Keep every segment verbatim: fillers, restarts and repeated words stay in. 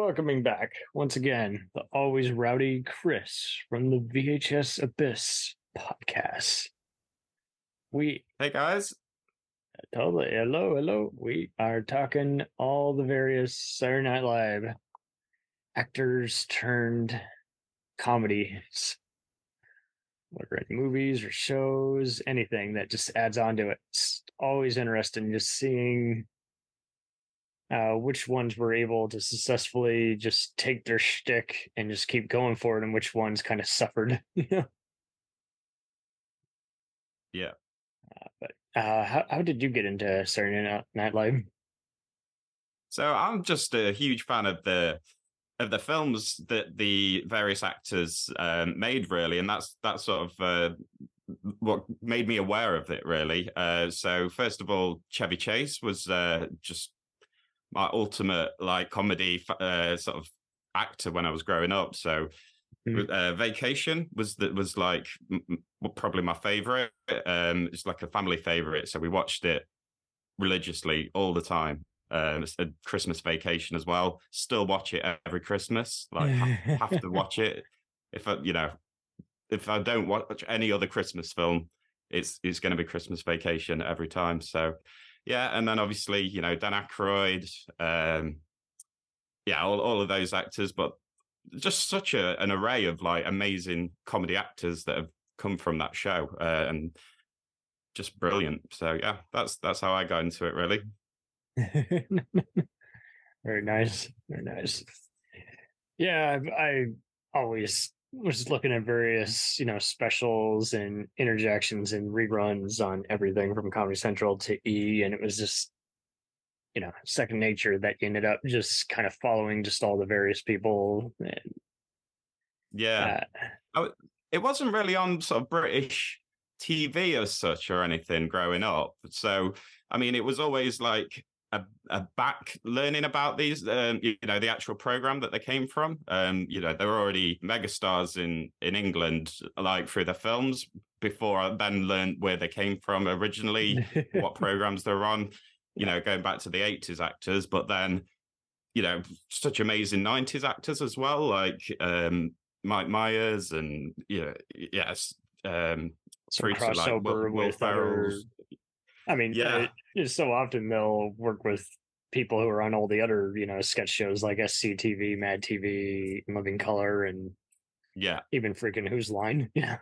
welcoming back once again the always rowdy Chris from the V H S Abyss podcast. We Hey guys. totally hello, hello. We are talking all the various Saturday Night Live actors turned comedies, whether in movies or shows, anything that just adds on to it. It's always interesting just seeing uh, which ones were able to successfully just take their shtick and just keep going for it, and which ones kind of suffered. You know? Yeah. Uh, but uh, how how did you get into Saturday Night Live? So I'm just a huge fan of the of the films that the various actors um, made, really, and that's that's sort of uh, what made me aware of it, really. Uh, so first of all, Chevy Chase was uh, just my ultimate like comedy uh, sort of actor when I was growing up. So Mm. uh, Vacation was that was like m- probably my favorite. Um, it's like a family favorite, so we watched it religiously all the time. Um, it's a Christmas Vacation as well. Still watch it every Christmas. Like have, have to watch it. If I, you know, if I don't watch any other Christmas film, it's it's going to be Christmas Vacation every time. So yeah, and then obviously you know Dan Aykroyd, um, yeah, all all of those actors, but just such a an array of like amazing comedy actors that have come from that show, uh, and just brilliant. So yeah, that's that's how I got into it, really. Very nice, very nice. Yeah, I, I always was looking at various, you know, specials and interjections and reruns on everything from Comedy Central to E, and it was just, you know, second nature that you ended up just kind of following just all the various people. And, Yeah, uh, I, it wasn't really on sort of British T V as such or anything growing up. So I mean, it was always like a, a back learning about these, um, you know, the actual program that they came from. Um, you know, they were already megastars in in England, like through the films. Before I then learned where they came from originally, what programs they were on. You know, going back to the eighties actors, but then you know, such amazing nineties actors as well, like um, Mike Myers and you know, yes, um, some through to like Will, crossover Will with other. Ferrell's. I mean, Yeah, it, it's so often they'll work with people who are on all the other, you know, sketch shows like S C T V, Mad T V, Living Color, and yeah, even freaking Who's Line. Yeah,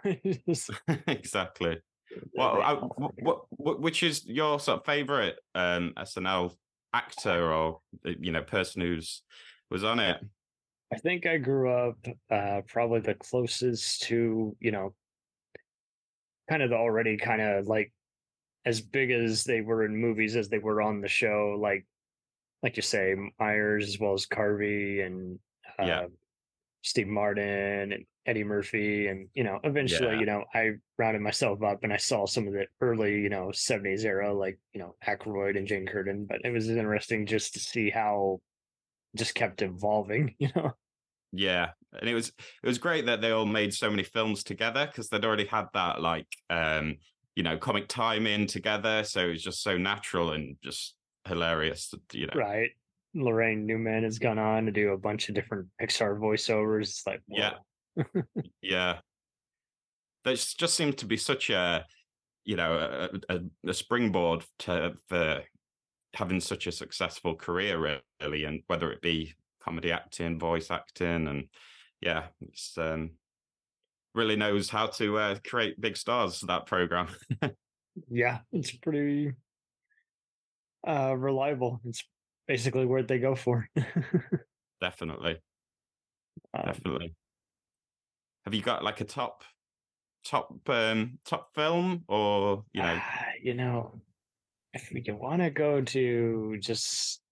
exactly. they, Well, they I, all what, what, which is your sort of favorite um, S N L actor or you know person who's was on it? I think I grew up uh, probably the closest to, you know, kind of the already kind of like as big as they were in movies as they were on the show, like like you say, Myers as well as Carvey and Yeah, uh, Steve Martin and Eddie Murphy. And, you know, eventually, yeah, you know, I rounded myself up and I saw some of the early, you know, seventies era, like, you know, Aykroyd and Jane Curtin. But it was interesting just to see how just kept evolving, you know? yeah. And it was it was great that they all made so many films together because they'd already had that like um you know comic time in together, so it was just so natural and just hilarious. You know, Right. Lorraine Newman has gone on to do a bunch of different Pixar voiceovers. It's like, yeah, whoa. yeah. There just seemed to be such a you know a, a, a springboard to for having such a successful career, really, and whether it be comedy acting, voice acting, and yeah, it's um really knows how to uh, create big stars. That program, Yeah, it's pretty uh reliable. It's basically where they go for. definitely, um, definitely. Have you got like a top top um top film or you know? ah, you know, if we want to go to just,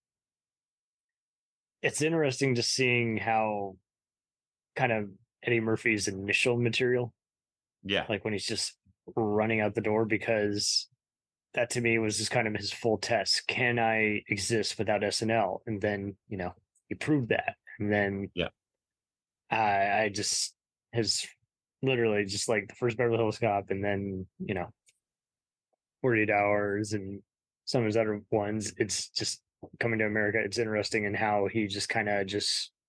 it's interesting just seeing how kind of Eddie Murphy's initial material, Yeah, like when he's just running out the door, because that to me was just kind of his full test. Can I exist without S N L? And then, you know, he proved that. And then yeah, I, I just, his literally just like the first Beverly Hills Cop, and then, you know, forty-eight hours and some of his other ones. It's just Coming to America. It's interesting in how he just kind of just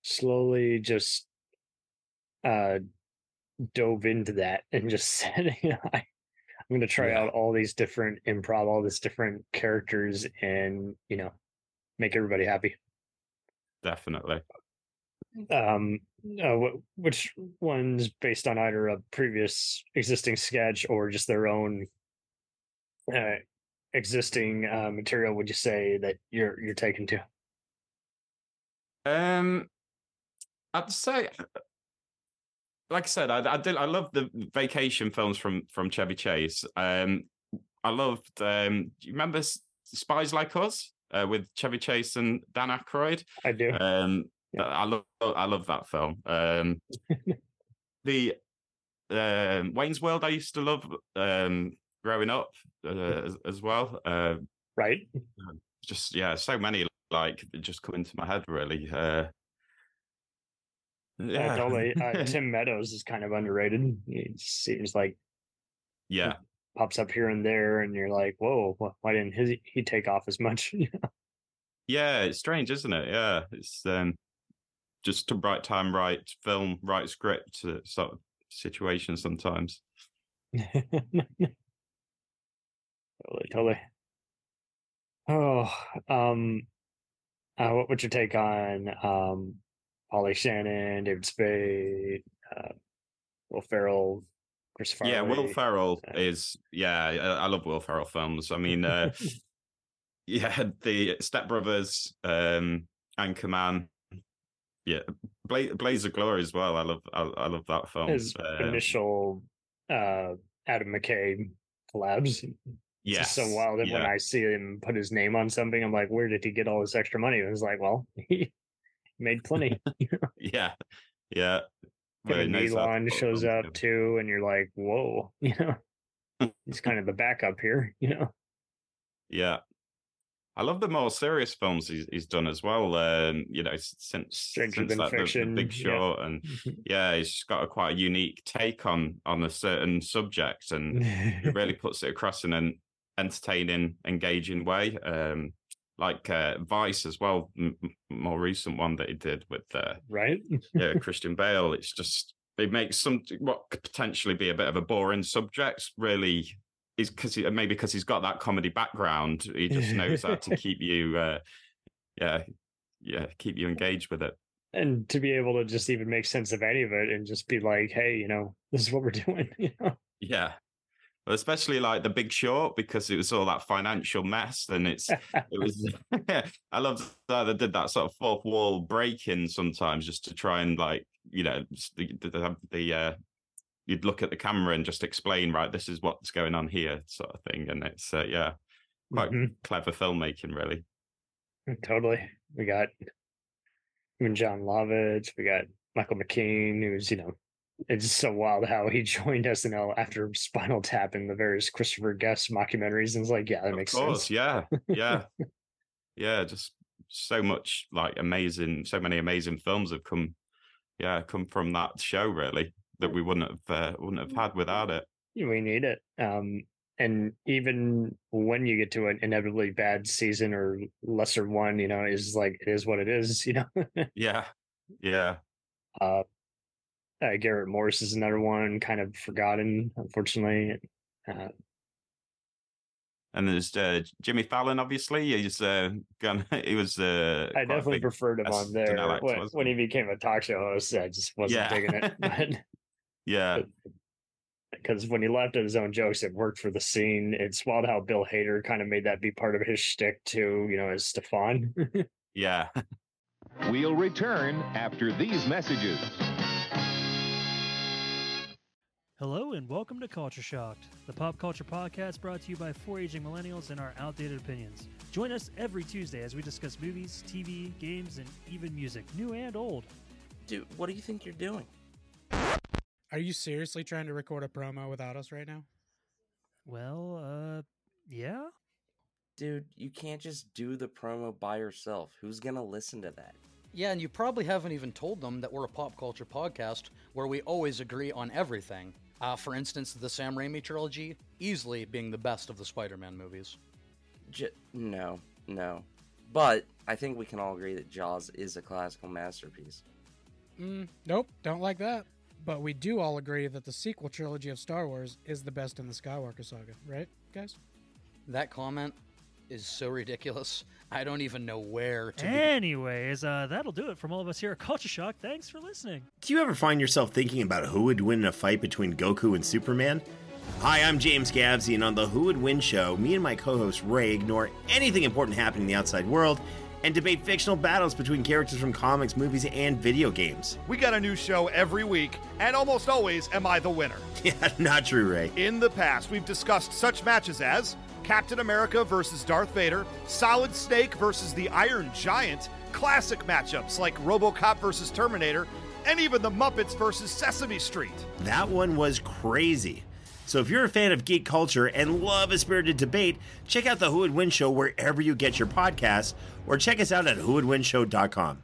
slowly just uh dove into that and just said, you know, I, I'm going to try Yeah, out all these different improv, all these different characters, and you know, make everybody happy. definitely. Um, uh, wh- which ones based on either a previous existing sketch or just their own uh, existing uh, material would you say that you're you're taking to? Um, I'd say, like I said, I, I did. I love the vacation films from from Chevy Chase. Um, I loved. Um, do you remember Spies Like Us uh, with Chevy Chase and Dan Aykroyd? I do. Um, Yeah. I love. I love that film. Um, the um, Wayne's World. I used to love um, growing up uh, as, as well. Uh, Right. just yeah, so many like just come into my head really. Uh, Uh, yeah, totally. Uh, Tim Meadows is kind of underrated. He seems like yeah. he pops up here and there, and you're like, "Whoa, why didn't his, he take off as much?" Yeah, it's strange, isn't it? Yeah, it's um, just the right time, right film, right script uh, sort of situation sometimes. Totally, totally. Oh, um, uh, what, what's your take on um, Polly Shannon, David Spade, uh, Will Ferrell, Chris Yeah, Will Farley? Ferrell Uh, is yeah, I, I love Will Ferrell films. I mean, uh, yeah, the Step Brothers, um, Anchorman, yeah, Bla- Blaze of Glory as well. I love I, I love that film. his Um, initial uh, Adam McKay collabs. It's just so yes, wild that when yeah, I see him put his name on something, I'm like, where did he get all this extra money? It was like, well, he made plenty. yeah, yeah. Well, he Kevin knows how to Nealon put a shows film up together. too, and you're like, whoa, you know, he's kind of the backup here, you know. Yeah. I love the more serious films he's, he's done as well. Um, you know, since Stranger since Than that the, the Fiction, Big yeah. Short, and yeah, he's got a quite a unique take on on a certain subject, and it really puts it across in an entertaining, engaging way. Um, like uh, Vice as well, m- more recent one that he did with uh, Right? yeah Christian Bale. It's just it makes some what could potentially be a bit of a boring subject really is because he, maybe because he's got that comedy background, he just knows how to keep you, uh, yeah, yeah, keep you engaged with it. And to be able to just even make sense of any of it and just be like, hey, you know, this is what we're doing, you know. Yeah, well, especially like The Big Short because it was all that financial mess, and it's it was. I love that they did that sort of fourth wall breaking sometimes just to try and like you know the the, the uh, you'd look at the camera and just explain right this is what's going on here sort of thing, and it's uh, yeah quite Mm-hmm. clever filmmaking really. Totally. We got even John Lovitz, we got Michael McKean, who's, you know, it's so wild how he joined S N L after Spinal Tap and the various Christopher Guest mockumentaries. And it's like, yeah, that Of makes course, sense. yeah, yeah, yeah. Just so much like amazing, so many amazing films have come, yeah, come from that show really that we wouldn't have uh, wouldn't have had without it. We need it. Um, and even when you get to an inevitably bad season or lesser one, you know, is like it is what it is, you know. Yeah, yeah. uh, uh, Garrett Morris is another one, kind of forgotten, unfortunately. Uh, And there's uh, Jimmy Fallon, obviously. He's uh, gone. He was uh, I quite a definitely big preferred him on S N L there. actor, When wasn't when he he? became a talk show host, I just wasn't Yeah, digging it. But yeah, because when he laughed at his own jokes, it worked for the scene. It's wild how Bill Hader kind of made that be part of his shtick too, you know, as Stefan. yeah. We'll return after these messages. Hello and welcome to Culture Shocked, the pop culture podcast brought to you by four aging millennials and our outdated opinions. Join us every Tuesday as we discuss movies, T V, games, and even music, new and old. Dude, what do you think you're doing? Are you seriously trying to record a promo without us right now? Well, uh, yeah? Dude, you can't just do the promo by yourself. Who's gonna listen to that? Yeah, and you probably haven't even told them that we're a pop culture podcast where we always agree on everything. Uh, for instance, the Sam Raimi trilogy, easily being the best of the Spider-Man movies. J- no, no. But I think we can all agree that Jaws is a classical masterpiece. Mm, nope, don't like that. But we do all agree that the sequel trilogy of Star Wars is the best in the Skywalker saga, right, guys? That comment is so ridiculous. I don't even know where to begin. Anyways, uh, that'll do it from all of us here at Culture Shock. Thanks for listening. Do you ever find yourself thinking about who would win in a fight between Goku and Superman? Hi, I'm James Gabsy, and on the Who Would Win show, me and my co-host Ray ignore anything important happening in the outside world and debate fictional battles between characters from comics, movies, and video games. We got a new show every week, and almost always am I the winner. Yeah, not true, Ray. In the past, we've discussed such matches as Captain America versus Darth Vader, Solid Snake versus the Iron Giant, classic matchups like RoboCop versus Terminator, and even the Muppets versus Sesame Street. That one was crazy. So if you're a fan of geek culture and love a spirited debate, check out the Who Would Win show wherever you get your podcasts, or check us out at who would win show dot com.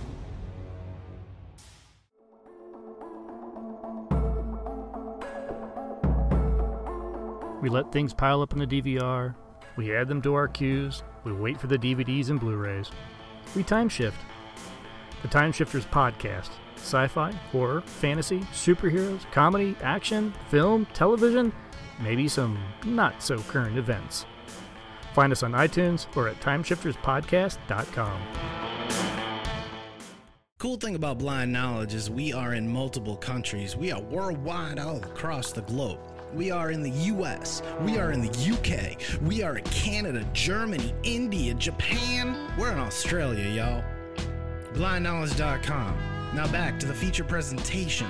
We let things pile up in the D V R, we add them to our queues, we wait for the D V Ds and Blu-rays. We time shift. The Time Shifters Podcast. Sci-fi, horror, fantasy, superheroes, comedy, action, film, television, maybe some not-so-current events. Find us on iTunes or at time shifters podcast dot com. Cool thing about Blind Knowledge is we are in multiple countries. We are worldwide all across the globe. We are in the U S, we are in the U K, we are in Canada, Germany, India, Japan. We're in Australia, y'all. blind knowledge dot com. Now back to the feature presentation.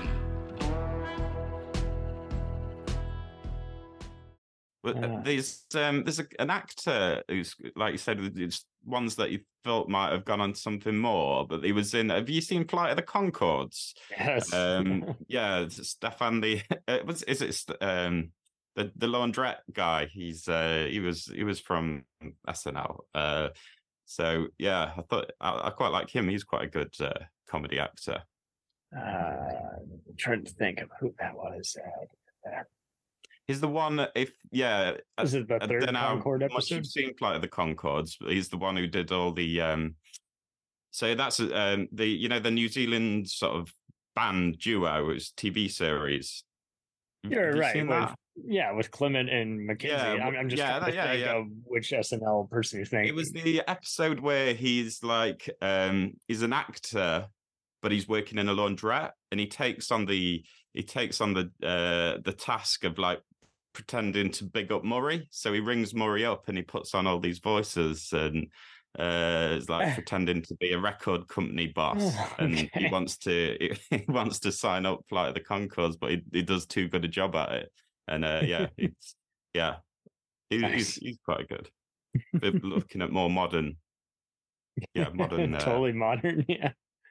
But uh, there's um, there's a, an actor who's, like you said, it's ones that you thought might have gone on to something more, but he was in. Have you seen Flight of the Conchords? Yes. Um, yeah, it's Stefan the. Uh, was is it um, the the laundrette guy? He's uh, he was he was from S N L. Uh, so yeah, I thought I, I quite like him. He's quite a good uh, comedy actor. Uh, I'm trying to think of who that was. Uh, He's the one, if, yeah. Is it the I third don't know Concord how much episode? you've seen Flight of the Conchords, but he's the one who did all the, um, so that's, um, the, you know, the New Zealand sort of band duo, it's T V series. You're Have you right. seen With, that? yeah, with Clement and Mackenzie. Yeah, I'm, I'm just yeah, trying to yeah, think yeah. of which S N L person you think. It was the episode where he's like, um, he's an actor, but he's working in a laundrette, and he takes on the, he takes on the, uh, the task of like, pretending to big up Murray. So he rings Murray up and he puts on all these voices and uh is like pretending to be a record company boss. Oh, and okay. he wants to he wants to sign up Flight of the Conchords, but he, he does too good a job at it. And uh yeah, it's yeah. He, Nice. he's he's quite good. But looking at more modern yeah, modern uh, totally modern, yeah.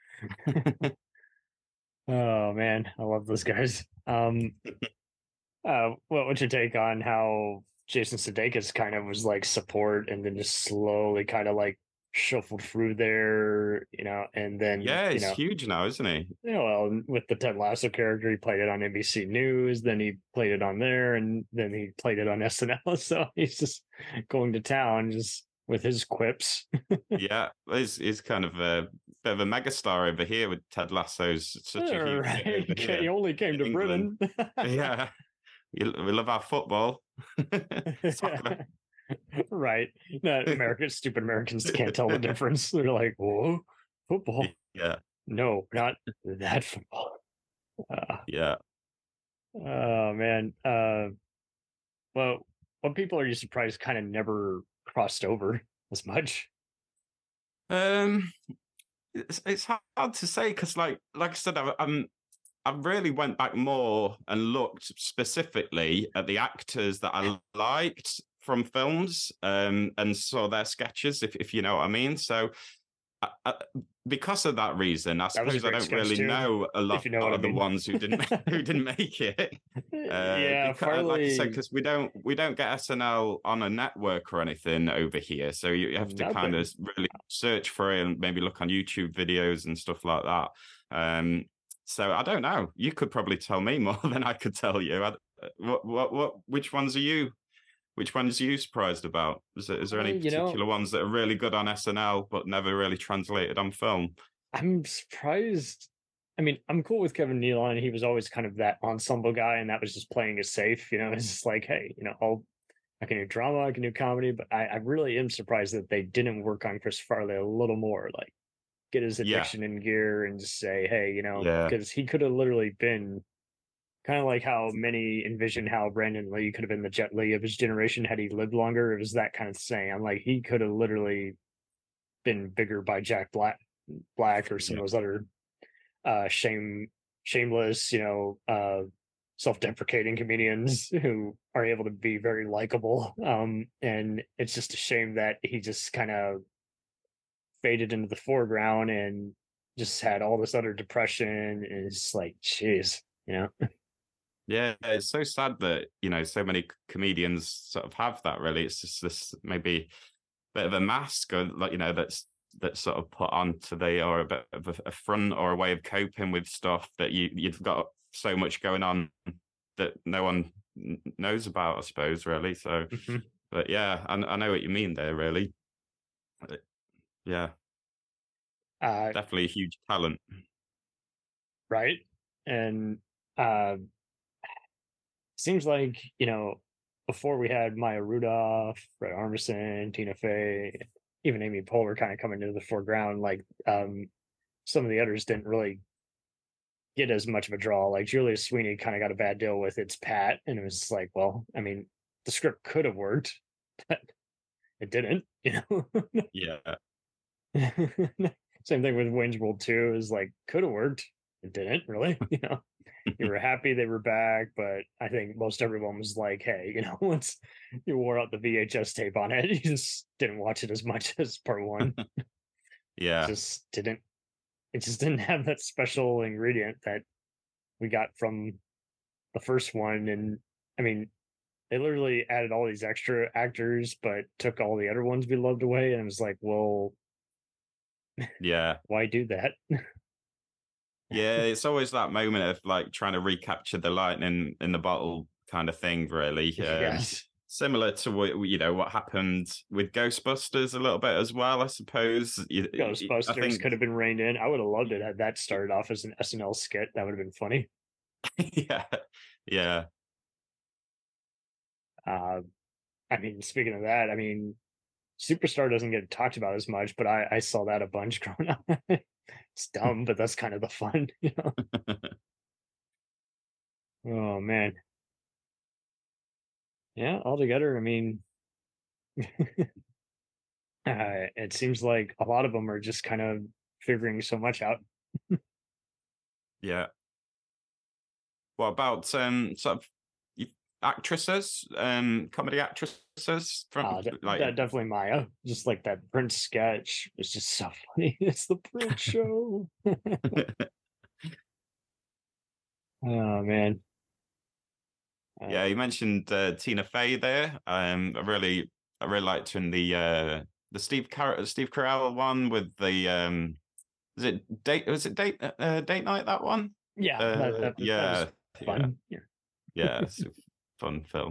Oh man, I love those guys. Um Uh, what what's your take on how Jason Sudeikis kind of was like support and then just slowly kind of like shuffled through there, you know, and then yeah, you he's know, huge now, isn't he? you know, well, with the Ted Lasso character, he played it on N B C News, then he played it on there, and then he played it on S N L. So he's just going to town just with his quips. Yeah, he's he's kind of a bit of a megastar over here with Ted Lasso's such a huge Right. hit over here He only came in to England. Britain. Yeah, we, we love our football. Soccer. Right. No, America, stupid Americans can't tell the difference. They're like, whoa, football. Yeah, No, not that football. Uh, yeah. oh, man. Uh, well, what people are you surprised kind of never crossed over as much? Um, it's it's hard to say because, like, like I said, I, I'm I really went back more and looked specifically at the actors that I liked from films, um, and saw their sketches, if if you know what I mean. So, I, I, because of that reason, I That was a suppose I great don't sketch really too, know a lot if you know what I of the mean. ones who didn't who didn't make it. Uh, Yeah, because, like I said, Farley- because we don't we don't get S N L on a network or anything over here, so you you have to kind of Nothing. really search for it and maybe look on YouTube videos and stuff like that. Um, so I don't know. You could probably tell me more than I could tell you. I, what what what? Which ones are you? Which ones are you surprised about? Is there, is there any Uh, you know- particular ones that are really good on S N L but never really translated on film? I'm surprised I mean, I'm cool with Kevin Nealon. He was always kind of that ensemble guy, and that was just playing it safe. You know, it's just like, hey, you know, I'll I can do drama, I can do comedy, but I, I really am surprised that they didn't work on Chris Farley a little more, like get his Yeah. addiction in gear and just say, hey, you know, Yeah. because he could have literally been kind of like how many envision how Brandon Lee could have been the Jet Li of his generation had he lived longer. It was that kind of thing. I'm like, he could have literally been bigger by Jack Black, Black or some Yeah. of those other uh, shame, shameless, you know, uh, self-deprecating comedians who are able to be very likable. Um, and it's just a shame that he just kind of faded into the foreground and just had all this other depression. And it's like, jeez, you know. Yeah, it's so sad that, you know, so many c- comedians sort of have that, really. It's just this maybe bit of a mask, or like, you know, that's that's sort of put onto the, or a bit of a, a front or a way of coping with stuff that you you've got so much going on that no one n- knows about, I suppose, really. So, Mhm. but yeah, I, I know what you mean there, really. Uh, Yeah, Uh, definitely a huge talent. right. And uh seems like, you know, before we had Maya Rudolph, Fred Armisen, Tina Fey, even Amy Poehler kind of coming into the foreground, like um some of the others didn't really get as much of a draw. Like Julia Sweeney kind of got a bad deal with It's Pat, and it was like, well, I mean, the script could have worked, but it didn't, you know. Yeah, Same thing with Wayne's World two is like could have worked. It didn't really, you know. You were happy they were back, but I think most everyone was like, hey, you know, once you wore out the V H S tape on it, you just didn't watch it as much as part one. yeah, Just didn't it just didn't have that special ingredient that we got from the first one. And I mean, they literally added all these extra actors, but took all the other ones we loved away. And it was like, well, yeah. why do that? Yeah, it's always that moment of like trying to recapture the lightning in the bottle kind of thing, really. Um, Yes. Similar to what you know what happened with Ghostbusters a little bit as well, I suppose. You- I Ghostbusters think, could have been reined in. I would have loved it had that started off as an S N L skit. That would have been funny. yeah, yeah, Uh, I mean, speaking of that, I mean, Superstar doesn't get talked about as much, but I, I saw that a bunch growing up. It's dumb, but that's kind of the fun, you know. Oh man, yeah. Altogether, I mean, uh, it seems like a lot of them are just kind of figuring so much out. yeah. What about um sort of y- actresses, um comedy actresses from Uh, de- like de- definitely Maya. Just like that Prince sketch was just so funny. It's the Prince show. Oh man. Uh, yeah, you mentioned uh, Tina Fey there. Um, I really, I really liked her in the uh, the Steve Car- Steve Carell one with the um, is it date? Was it date uh, date night that one? yeah, Uh, that, that, that yeah, was fun. Yeah. yeah, it's a fun film.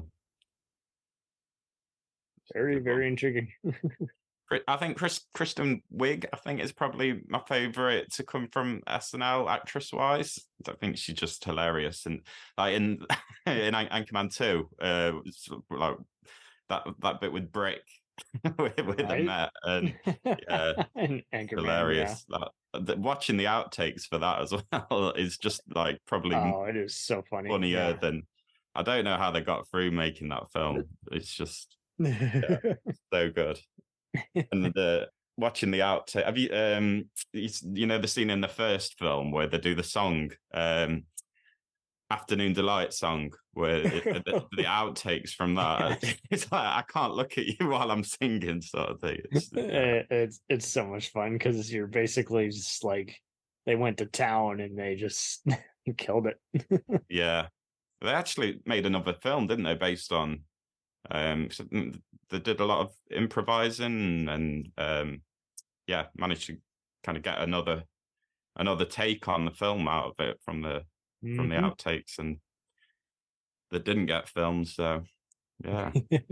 Very, Good very one. intriguing. Cri- I think Chris Kristen Wiig, I think, is probably my favorite to come from S N L actress wise. I think she's just hilarious, and like in in An- Anchorman two, uh, it's like that that bit with Brick with, with the Right? Met, and yeah, and Anchorman, hilarious. That, the, watching the outtakes for that as well is just like probably yeah. Oh, it is so funny. funnier Yeah. than I don't know how they got through making that film. It's just so good. And the watching the outtake, have you um you, you know the scene in the first film where they do the song um Afternoon Delight song where it, the, the outtakes from that, it's like I can't look at you while I'm singing sort of thing. It's, yeah. It- it's it's so much fun because you're basically just like they went to town and they just killed it. Yeah, they actually made another film, didn't they, based on um so they did a lot of improvising and um yeah managed to kind of get another another take on the film out of it from the from the Mhm. outtakes, and that didn't get filmed. So yeah,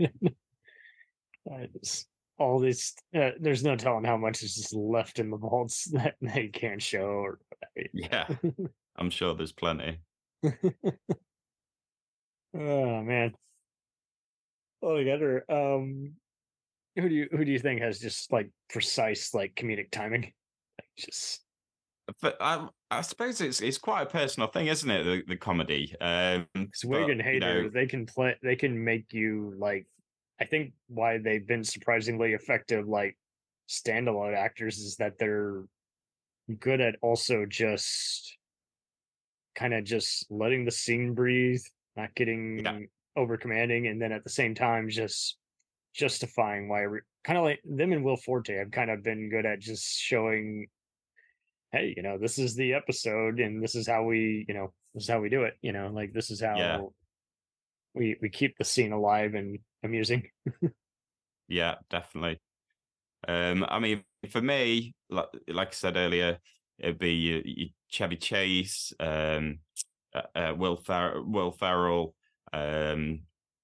That is- all this, uh, there's no telling how much is just left in the vaults that they can't show. Or, right. Yeah, I'm sure there's plenty. Oh man. Altogether, um, who do you who do you think has just like precise like comedic timing? Like, just But I, I suppose it's it's quite a personal thing, isn't it? The, the comedy. Um, because Wig but, and you know, Hader, they can play, they can make you like. I think why they've been surprisingly effective, like standalone actors, is that they're good at also just kind of just letting the scene breathe, not getting Yeah. over commanding, and then at the same time just justifying why. Re- kind of like them and Will Forte have kind of been good at just showing, hey, you know, this is the episode, and this is how we, you know, this is how we do it. You know, like this is how Yeah. we we keep the scene alive and amusing. Yeah, definitely. Um, I mean, for me, like like I said earlier, it'd be you, you Chevy Chase, um, uh, uh, Will Fer- Will Ferrell, um,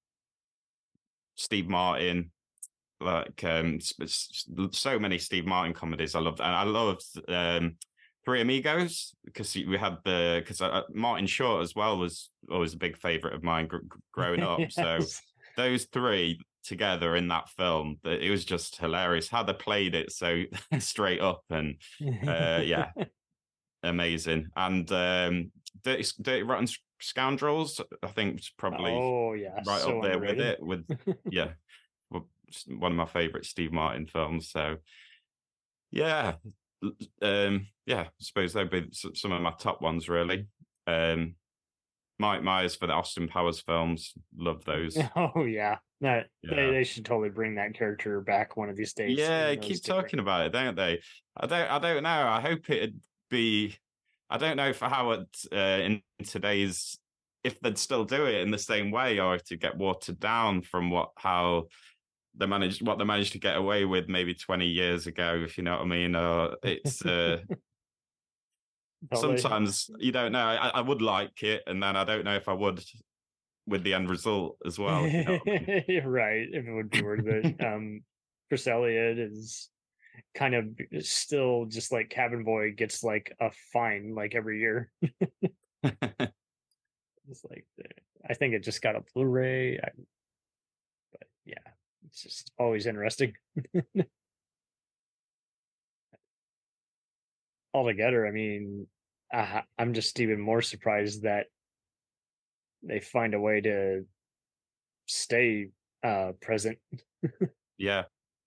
Steve Martin. Like um, s- s- so many Steve Martin comedies I loved, and I loved um, Three Amigos because we had the because uh, Martin Short as well was always a big favorite of mine gr- gr- growing up. So Yes. those three together in that film, th- it was just hilarious how they played it so straight up and uh, yeah, amazing. And um, Dirty, Dirty Rotten Scoundrels, I think, was probably Oh yeah, right so up there with underrated. it. With yeah, well, it's one of my favorite Steve Martin films. So yeah, l- um, yeah, I suppose they'd be s- some of my top ones really. Um, Mike Myers for the Austin Powers films, love those. Oh yeah, that they, Yeah. they should totally bring that character back one of these days. Yeah, in those keep different- talking about it, don't they? I don't. I don't know. I hope it'd be. I don't know for how it uh, in today's if they'd still do it in the same way or to get watered down from what how they managed what they managed to get away with maybe twenty years ago, if you know what I mean. Or it's uh, Totally. sometimes you don't know. I, I would like it, and then I don't know if I would with the end result as well. If you know what I mean. Right, if it would be worth it. Um, Chris Elliott is kind of still just like Cabin Boy gets like a fine like every year. It's like I think it just got a Blu-ray, I, but yeah, it's just always interesting. Altogether, I mean, I, I'm just even more surprised that they find a way to stay uh present. Yeah.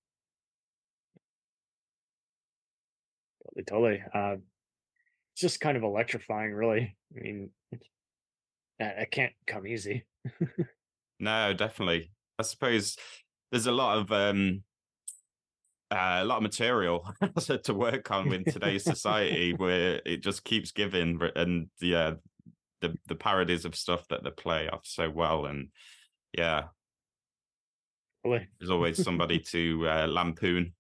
Totally, totally. Uh, it's just kind of electrifying, really. I mean, it, it can't come easy. No, definitely. I suppose there's a lot of um uh, a lot of material to work on with today's society where it just keeps giving and yeah, the the parodies of stuff that they play off so well and yeah. Totally. There's always somebody to uh, lampoon.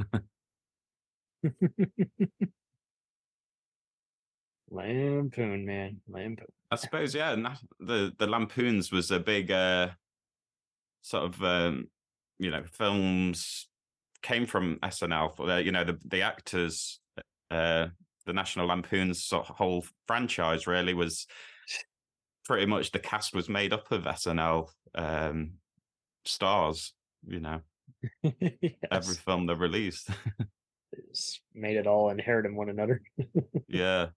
Lampoon, man, lampoon. I suppose, yeah. na- The the lampoons was a big uh, sort of um, you know films came from S N L. Uh, you know the the actors, uh, the National Lampoon's sort of whole franchise really was pretty much the cast was made up of S N L um, stars. You know, every Yes. film they released. It's made it all inherit in one another. Yeah,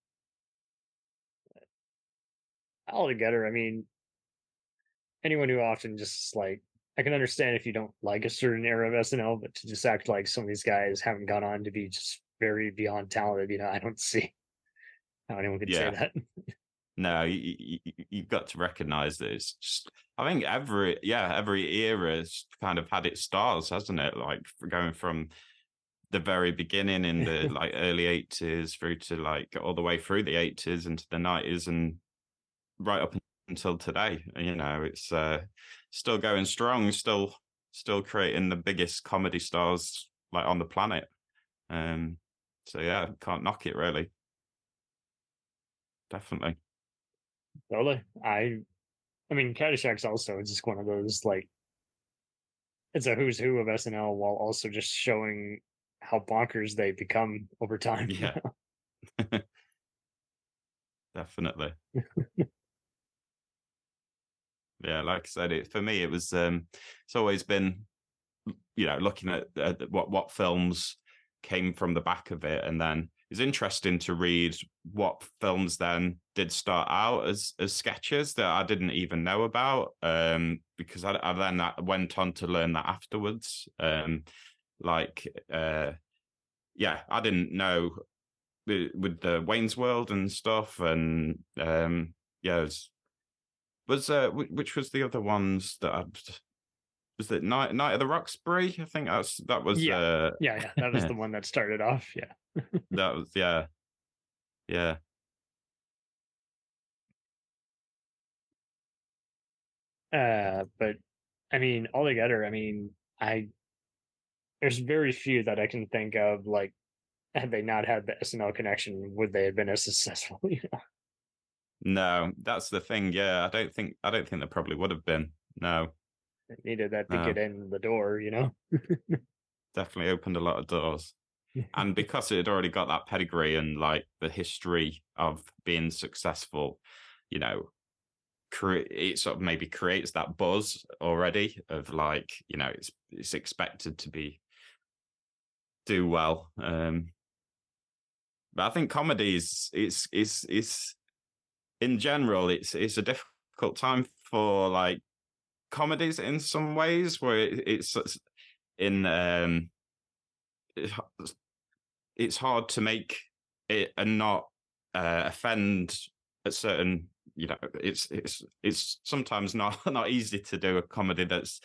Altogether, I mean, anyone who often just like I can understand if you don't like a certain era of S N L, but to just act like some of these guys haven't gone on to be just very beyond talented, you know, I don't see how anyone could Yeah. say that. no, you, you, you've got to recognize that it's just. I think every yeah every era's kind of had its stars, hasn't it? Like going from the very beginning in the like early eighties through to like all the way through the eighties into the nineties and right up until today. You know, it's uh, still going strong, still still creating the biggest comedy stars like on the planet. Um, so yeah, can't knock it really. Definitely. Totally. I I mean Caddyshack's also just one of those like it's a who's who of S N L while also just showing how bonkers they become over time. Yeah. definitely. Yeah, like I said, it for me, it was. Um, it's always been, you know, looking at, at what what films came from the back of it, and then it's interesting to read what films then did start out as as sketches that I didn't even know about, um, because I, I then went on to learn that afterwards. Um, like, uh, yeah, I didn't know with, with the Wayne's World and stuff, and um, yeah, it was, was uh, which was the other ones that I was it Night Night of the Roxbury? I think that's that was yeah, uh, yeah, yeah. That was the one that started off. Yeah. That was yeah, yeah. Uh, but I mean, altogether, I mean, I there's very few that I can think of. Like, had they not had the S N L connection, would they have been as successful? You know? No, that's the thing. Yeah, I don't think I don't think they probably would have been. No, They needed that to No. get in the door. You know. definitely opened a lot of doors. And because it had already got that pedigree and like the history of being successful, you know, cre- it sort of maybe creates that buzz already of like, you know, it's it's expected to be do well. Um, but I think comedy is it's it's it's in general it's it's a difficult time for like comedies in some ways where it, it's in um. It, it's hard to make it and not uh, offend a certain, you know, it's it's it's sometimes not not easy to do a comedy that's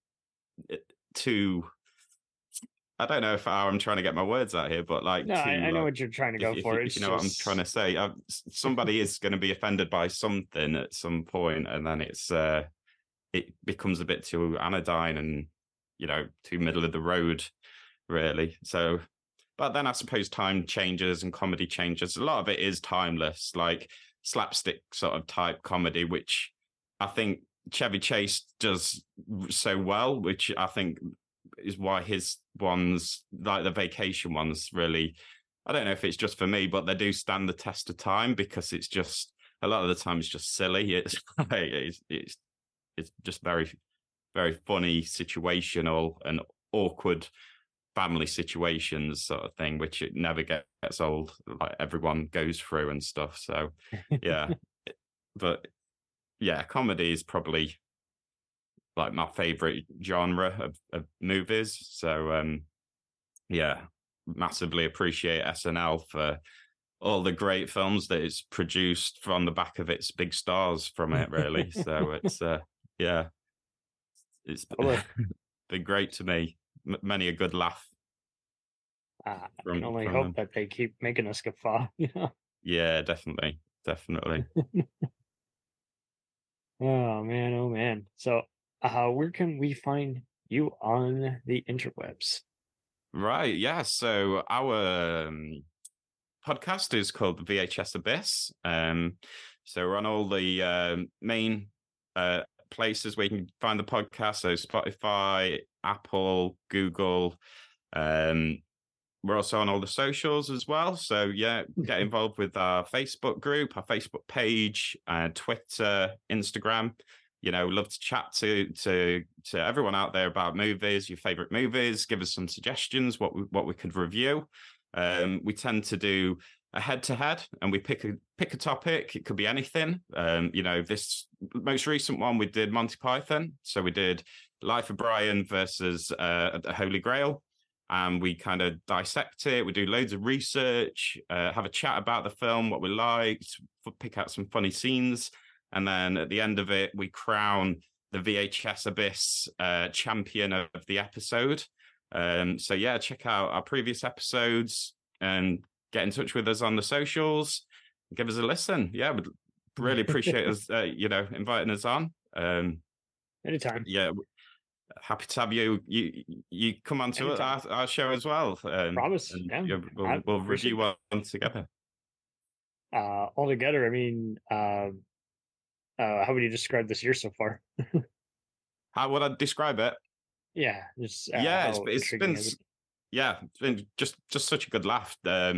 too. I don't know if how I'm trying to get my words out here, but like, No, too, I, I know like, what you're trying to if, go if, for. if It's you know what I'm just- trying to say, I, somebody is going to be offended by something at some point, and then it's uh, it becomes a bit too anodyne and, you know, too middle of the road, really. So. But then I suppose time changes and comedy changes. A lot of it is timeless, like slapstick sort of type comedy, which I think Chevy Chase does so well, which I think is why his ones, like the vacation ones, really, I don't know if it's just for me, but they do stand the test of time because it's just, a lot of the time it's just silly. It's it's it's, it's just very, very funny, situational and awkward family situations sort of thing, which it never gets old, like everyone goes through and stuff. So yeah. But yeah, comedy is probably like my favorite genre of, of movies. So um yeah, massively appreciate S N L for all the great films that it's produced from the back of its big stars from it, really. So it's uh yeah, it's been great to me. M- many a good laugh. Uh, I From- can only from hope them. that they keep making us guffaw. You know. Yeah, definitely, definitely. Oh man, oh man. So, uh, where can we find you on the interwebs? Right, yeah. So our um, podcast is called the V H S Abyss. Um, so we're on all the um, main uh, places where you can find the podcast. So Spotify, Apple, Google. Um, we're also on all the socials as well. So yeah, get involved with our Facebook group, our Facebook page, uh, Twitter, Instagram. You know, love to chat to to to everyone out there about movies, your favorite movies. Give us some suggestions what we, what we could review. Um, we tend to do a head to head, and we pick a pick a topic. It could be anything. Um, you know, this most recent one we did Monty Python. So we did Life of Brian versus uh, the Holy Grail. And we kind of dissect it. We do loads of research, uh, have a chat about the film, what we liked, pick out some funny scenes. And then at the end of it, we crown the V H S Abyss uh, champion of the episode. Um, so yeah, check out our previous episodes and get in touch with us on the socials. Give us a listen. Yeah, we'd really appreciate us, uh, you know, inviting us on. Um, Anytime. Yeah. Happy to have you. You you come on to our, our show as well. Um, Promise. and, Yeah, yeah, we'll, I we'll appreciate review one together. Uh, altogether, I mean, uh, uh, how would you describe this year so far? How would I describe it? Yeah, just uh, yeah, it's, how it's intriguing been is it? yeah, it's been just just such a good laugh. Um,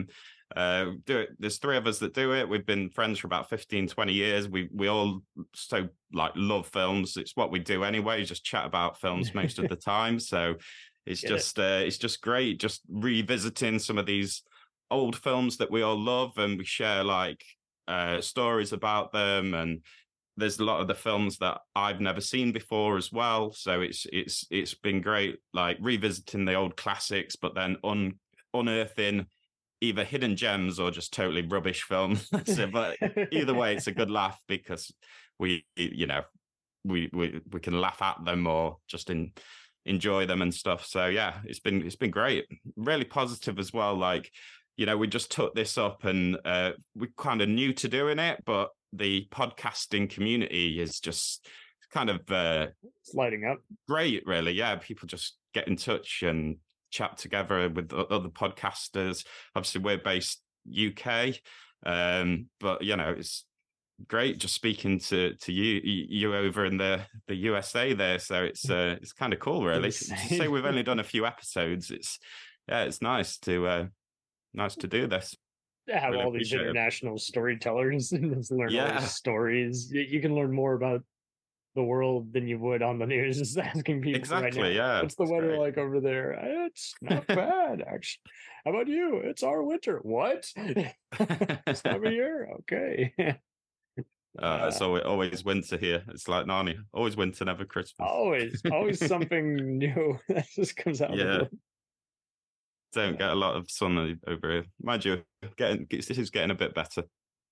Uh, do it. There's three of us that do it. We've been friends for about fifteen, twenty years. We we all so like love films. It's what we do anyway. Just chat about films most of the time. So it's Get just uh, it's just great. Just revisiting some of these old films that we all love, and we share like uh, stories about them. And there's a lot of the films that I've never seen before as well. So it's it's it's been great, like revisiting the old classics, but then un, unearthing either hidden gems or just totally rubbish films. So, but either way, it's a good laugh because we, you know, we we we can laugh at them or just in, enjoy them and stuff. So yeah, it's been it's been great, really positive as well. Like, you know, we just took this up and uh, we're kind of new to doing it, but the podcasting community is just kind of uh, it's lighting up. Great, really. Yeah, people just get in touch and chat together with other podcasters. Obviously, we're based U K, um, but you know, it's great just speaking to to you you over in the the U S A there. So it's uh, it's kind of cool, really. To say we've only done a few episodes, it's yeah, it's nice to uh, nice to do this. To have Really all these appreciate it. international storytellers and just learn all Yeah. these stories. You, you can learn more about the world than you would on the news. Just asking people right Exactly, now, yeah, what's the it's weather great. like over there? "Eh, It's not bad, actually. How about you? It's our winter. What? This time of year? Okay. Uh, it's always, always winter here. It's like Narnia. Always winter, never Christmas. Always, always something new that just comes out. Yeah. Of the Don't get a lot of sun o- over here. Mind you, getting this is getting a bit better.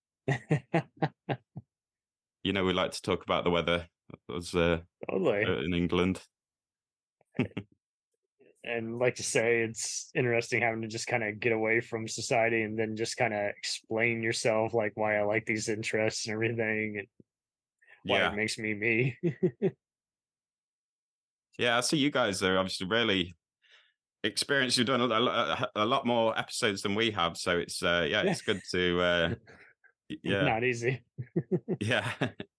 You know, we like to talk about the weather as uh, Totally. uh, in England. And like to say, it's interesting having to just kind of get away from society and then just kind of explain yourself, like why I like these interests and everything, and why Yeah. it makes me me. Yeah, I see you guys are obviously really experienced. You've done a, a, a lot more episodes than we have, so it's uh, yeah, it's good to uh, y- yeah, Not easy. yeah,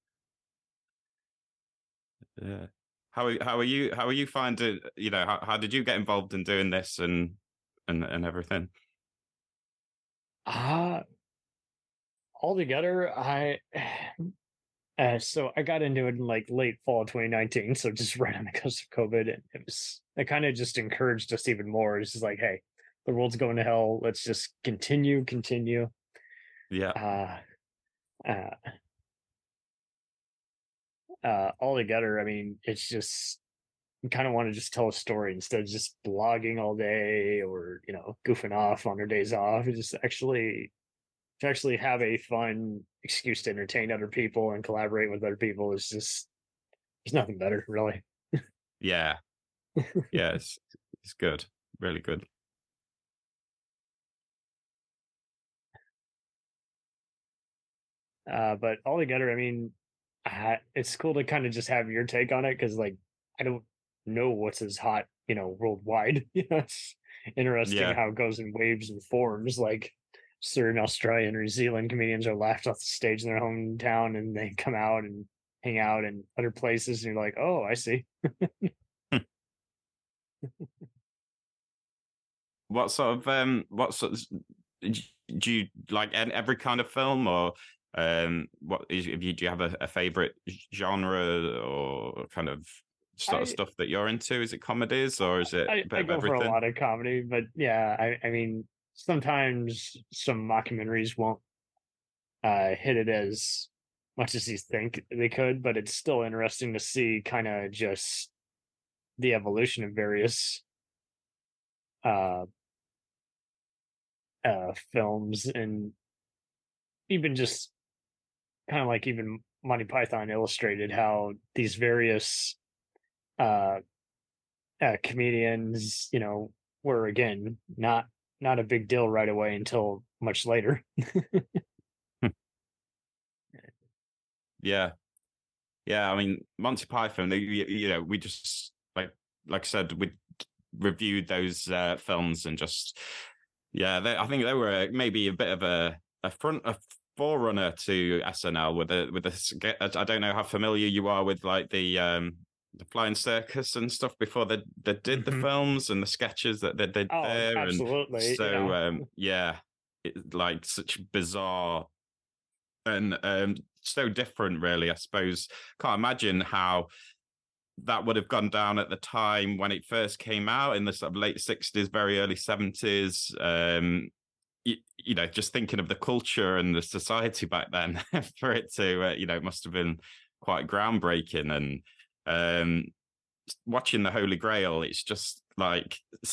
yeah. How are, how are you? How are you finding? You know, how, how did you get involved in doing this and and and everything? Uh altogether, I uh, so I got into it in like late fall twenty nineteen, so just right on the cusp of COVID, and it was it kind of just encouraged us even more. It's just like, hey, the world's going to hell. Let's just continue, continue. Yeah, Uh, uh, uh, altogether, I mean, it's just you kind of want to just tell a story instead of just blogging all day or you know goofing off on our days off. It's just actually to actually have a fun excuse to entertain other people and collaborate with other people is just there's nothing better, really. yeah, yeah. It's it's good, really good. Uh, but altogether, I mean, uh, it's cool to kind of just have your take on it because, like, I don't know what's as hot, you know, worldwide. You know, it's interesting Yeah. how it goes in waves and forms. Like, certain Australian or New Zealand comedians are laughed off the stage in their hometown, and they come out and hang out in other places, and you're like, oh, I see. What sort of um? What sort of, do you like en- every kind of film or um? What is if you do you have a, a favorite genre or kind of sort of I- stuff that you're into? Is it comedies or is it I, a bit I of go for everything? a lot of comedy, but yeah, I, I mean, sometimes some mockumentaries won't uh, hit it as much as you think they could, but it's still interesting to see kind of just the evolution of various uh, uh, films and even just kind of like even Monty Python illustrated how these various uh, uh, comedians, you know, were again not not a big deal right away until much later. Yeah, yeah. I mean, Monty Python. they- You, you know, we just like like I said, we reviewed those uh, films and just yeah. They, I think they were maybe a bit of a a front a forerunner to S N L with the with the. I don't know how familiar you are with like the um the Flying Circus and stuff before they they did the Mhm. films and the sketches that they did Oh, there. absolutely, you And so know. um, yeah, it, like such bizarre and um, so different, really. I suppose can't imagine how that would have gone down at the time when it first came out in the sort of late sixties, very early seventies. Um, you, you know, just thinking of the culture and the society back then, for it to, uh, you know, it must have been quite groundbreaking. And um, watching The Holy Grail, it's just like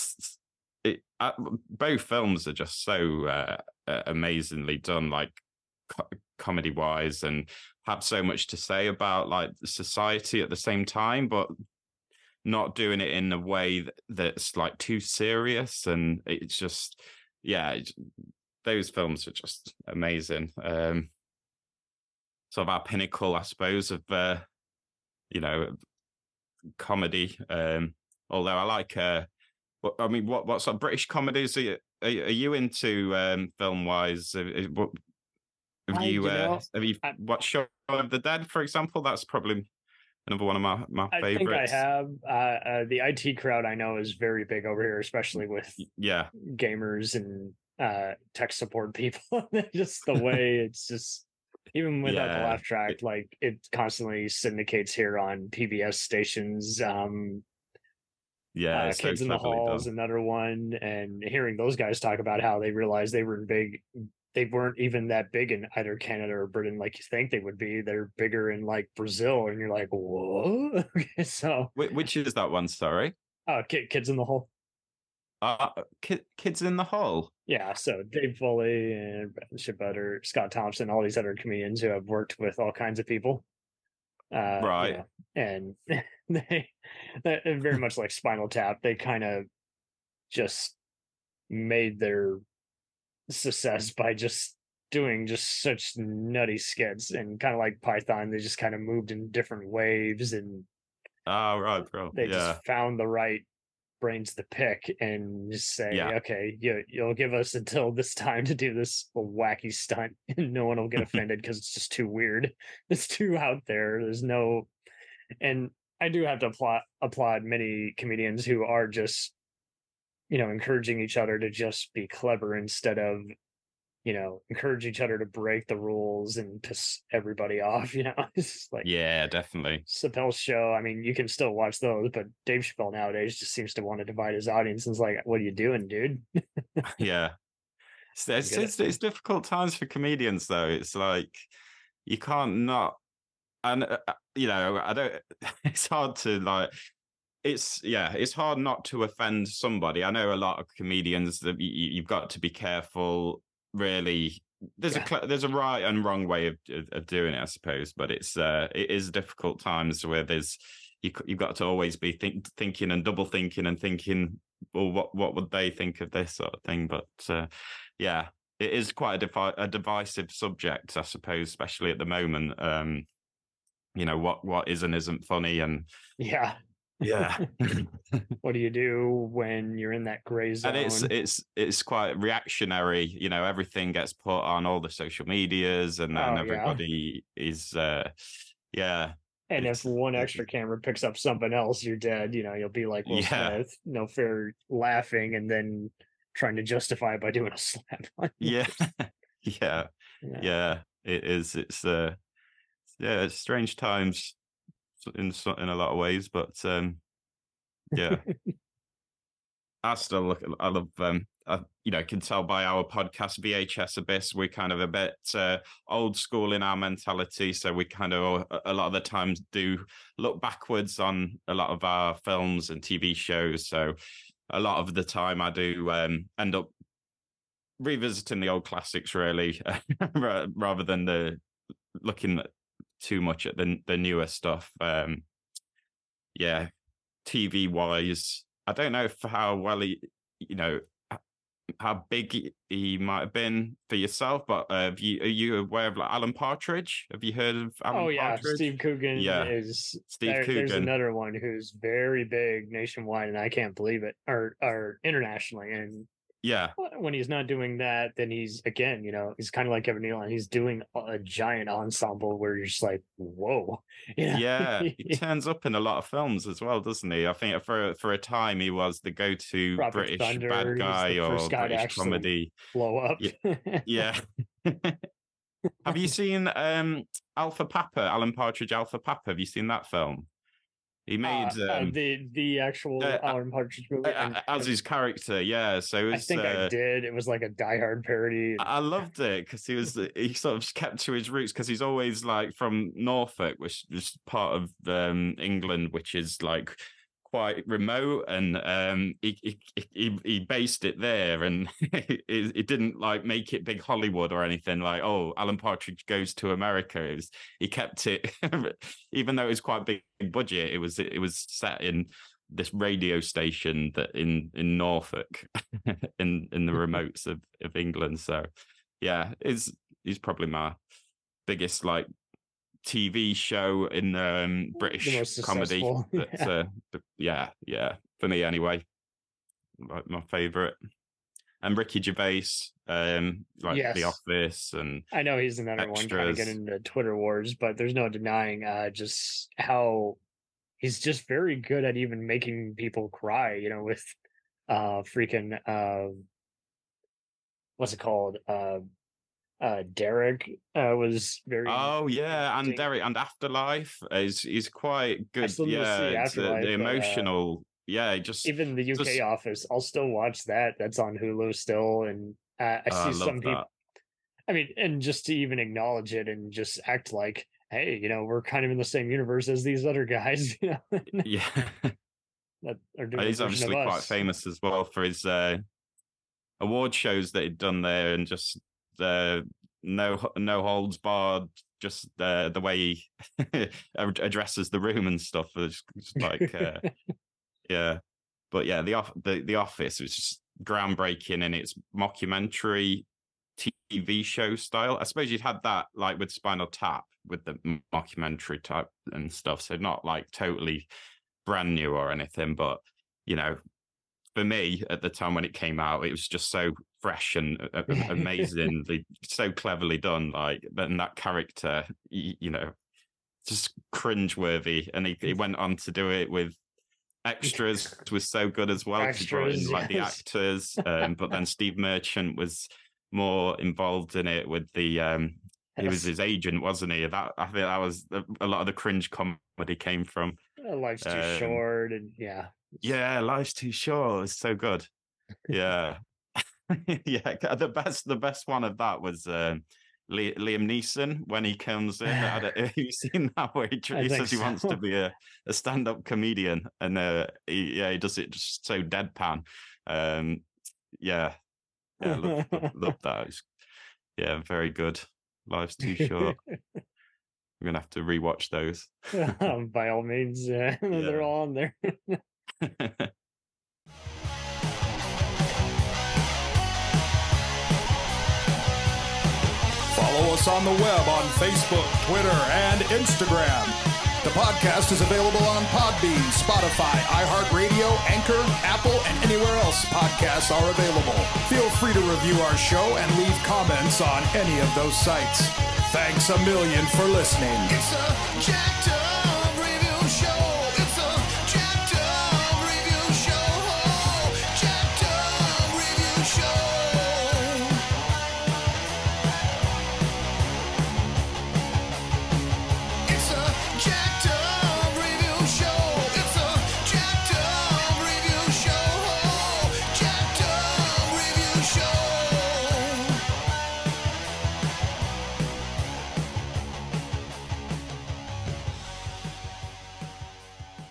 it. Uh, both films are just so uh, uh, amazingly done, like co- comedy wise, and have so much to say about like society at the same time, but not doing it in a way that, that's like too serious. And it's just, yeah, it, those films are just amazing. Um, sort of our pinnacle, I suppose, of uh, you know, comedy. Um, although I like, uh, what, I mean, what what sort of British comedies are you, are, are you into um, film wise? What have I, you, you uh, know, have you I, watched Shaun of the Dead, for example? That's probably another one of my my I favorites. think I have. Uh, uh, the I T crowd I know is very big over here, especially with yeah gamers and uh, tech support people. Just the way it's just, even without Yeah. the laugh track, like it constantly syndicates here on P B S stations. Um, Yeah, uh, it's so Kids in the cleverly Hall is done. another one, and hearing those guys talk about how they realized they were big. They weren't even that big in either Canada or Britain like you think they would be. They're bigger in like Brazil, and you're like, whoa. Okay, so Wh- Which is that one? Sorry. uh, Ki- Kids in the Hall. Uh, Ki- Kids in the Hall. Yeah, so Dave Foley and Bishop Butter, Scott Thompson, all these other comedians who have worked with all kinds of people. Uh, you Right. know, and they, they very much like Spinal Tap, they kind of just made their success by just doing just such nutty skits, and kind of like Python, they just kind of moved in different waves, and Oh, right, bro. they Yeah. just found the right brains to pick and just say, Yeah. okay, you, you'll give us until this time to do this wacky stunt, and no one will get offended because it's just too weird. It's too out there. There's no, and I do have to applaud, applaud many comedians who are just, you know, encouraging each other to just be clever instead of, you know, encourage each other to break the rules and piss everybody off. You know, it's just like, Yeah, definitely. Chappelle's show. I mean, you can still watch those, but Dave Chappelle nowadays just seems to want to divide his audience. And it's like, what are you doing, dude? Yeah. It's, it's, Get it. it's, it's difficult times for comedians, though. It's like you can't not, and uh, uh, you know, I don't. It's hard to like. It's yeah, it's hard not to offend somebody. I know a lot of comedians that you, you've got to be careful. Really, there's Yeah. a cl- there's a right and wrong way of, of of doing it, I suppose. But it's uh, it is difficult times where there's you c- you've got to always be think, thinking and double thinking and thinking, well, what what would they think of this sort of thing? But uh, yeah, it is quite a, devi- a divisive subject, I suppose, especially at the moment. Um, you know, what what is and isn't funny, and Yeah. yeah. What do you do when you're in that gray zone? And it's it's it's quite reactionary, you know. Everything gets put on all the social medias, and then Oh, yeah. everybody is, uh, yeah, And it's- if one extra camera picks up something else, you're dead. You know, you'll be like Will Yeah. Smith, no fair, laughing and then trying to justify it by doing a slap on you. yeah, yeah, Yeah. yeah. It is. It's uh, yeah, it's strange times in so- in a lot of ways, but um, yeah. I still look. I love. Um, I, you know, can tell by our podcast, V H S Abyss. We're kind of a bit uh, old school in our mentality, so we kind of a, a lot of the times do look backwards on a lot of our films and T V shows. So a lot of the time, I do um, end up revisiting the old classics, really, rather than the looking too much at the the newer stuff. Um, yeah, T V wise. I don't know if how well he, you know, how big he, he might have been for yourself, but uh, have you, are you aware of like Alan Partridge? Have you heard of Alan Oh yeah, Partridge? Steve Coogan Yeah. is Steve there- There's Coogan. another one who's very big nationwide, and I can't believe it, or or internationally. And Yeah. When he's not doing that, then he's again, you know, he's kind of like Evan Nealon. He's doing a giant ensemble where you're just like, whoa. You know? Yeah, he turns up in a lot of films as well, doesn't he? I think for for a time he was the go-to Tropic British Thunder, bad he's guy the or first guy to British actually comedy. blow up. Yeah. yeah. Have you seen um, Alpha Papa, Alan Partridge Alpha Papa? Have you seen that film? He made uh, uh, um, the the actual uh, Alan Partridge movie. uh, and- as his character, yeah. So it I was, think uh, I did. It was like a Die Hard parody. I loved it because he was he sort of kept to his roots because he's always like from Norfolk, which is part of um, England, which is like quite remote, and um, he, he he he based it there, and it, it didn't like make it big Hollywood or anything. Like, oh, Alan Partridge goes to America. It was, he kept it, even though it was quite big budget. It was it was set in this radio station that in in Norfolk, in in the remotes of, of England. So yeah, is he's probably my biggest like T V show in um British comedy. But, yeah. Uh, but yeah, yeah, for me anyway, like my favorite. And Ricky Gervais, um, like Yes. The Office, and I know he's another one kind of extras. getting into Twitter wars, but there's no denying uh, just how he's just very good at even making people cry. You know, with uh freaking uh, what's it called? Uh, uh, Derek uh, was very. Oh yeah, and interesting. Derek and Afterlife is is quite good. still need to Yeah, see it's, uh, Afterlife, the but, uh, emotional. Yeah, it just Even the U K just- office, I'll still watch that. That's on Hulu still, and uh, I Oh, I see love some people. that. I mean, and just to even acknowledge it and just act like, hey, you know, we're kind of in the same universe as these other guys, you know, Yeah. that are doing. He's a version obviously of quite us. famous as well for his uh, award shows that he'd done there, and just uh, no no holds barred, just uh, the way he ad- addresses the room and stuff. It's just like, uh, yeah, but yeah, the off the the Office was just groundbreaking in its mockumentary T V show style. I suppose you'd had that like with Spinal Tap with the mockumentary type and stuff, so not like totally brand new or anything, but you know, for me at the time when it came out, it was just so fresh and uh, amazingly so cleverly done. Like, and that character, you, you know, just cringeworthy. And he, he went on to do it with Extras, was so good as well. He brought in Extras, like the yes. actors, um, but then Steve Merchant was more involved in it with the. Um, he was Yes. his agent, wasn't he? That I think that was a, a lot of the cringe comedy came from. Uh, Life's too Um, short, and yeah, Yeah, Life's Too Short is so good. Yeah, yeah. The best, the best one of that was um, Li- Liam Neeson when he comes in. I don't, have you seen that where he, tr- I he think says he wants so. to be a, a stand-up comedian, and uh, he, yeah, he does it just so deadpan. Um, yeah, yeah, I love, love, love that. It's, yeah, very good. Life's Too Short. We're gonna have to rewatch those. um, by all means, uh, they're all on there. Follow us on the web on Facebook, Twitter, and Instagram. The podcast is available on Podbean, Spotify, iHeartRadio, Anchor, Apple, and anywhere else podcasts are available. Feel free to review our show and leave comments on any of those sites. Thanks a million for listening. It's a jacked up